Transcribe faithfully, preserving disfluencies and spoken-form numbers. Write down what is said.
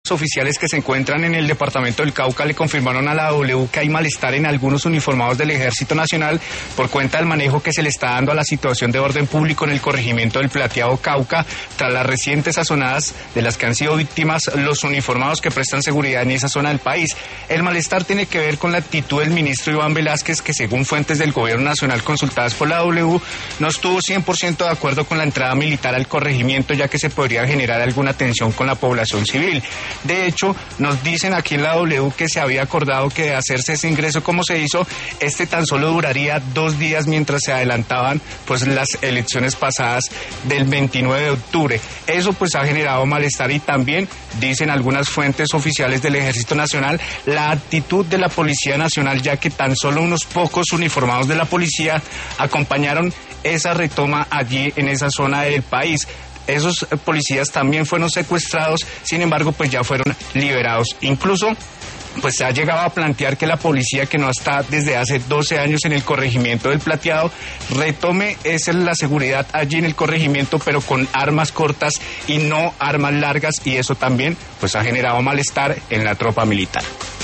Oficiales que se encuentran en el departamento del Cauca le confirmaron a la W que hay malestar en algunos uniformados del Ejército Nacional por cuenta del manejo que se le está dando a la situación de orden público en el corregimiento del Plateado Cauca tras las recientes azonadas de las que han sido víctimas los uniformados que prestan seguridad en esa zona del país. El malestar tiene que ver con la actitud del ministro Iván Velázquez, que según fuentes del gobierno nacional consultadas por la W no estuvo cien por ciento de acuerdo con la entrada militar al corregimiento, ya que se podría generar alguna tensión con la población civil. De hecho, nos dicen aquí en la W que se había acordado que de hacerse ese ingreso como se hizo, este tan solo duraría dos días mientras se adelantaban pues las elecciones pasadas del veintinueve de octubre. Eso pues ha generado malestar y también, dicen algunas fuentes oficiales del Ejército Nacional, la actitud de la Policía Nacional, ya que tan solo unos pocos uniformados de la policía acompañaron esa retoma allí en esa zona del país. Esos policías también fueron secuestrados, sin embargo, pues ya fueron liberados. Incluso, pues se ha llegado a plantear que la policía, que no está desde hace doce años en el corregimiento del Plateado, retome esa la seguridad allí en el corregimiento, pero con armas cortas y no armas largas, y eso también pues ha generado malestar en la tropa militar.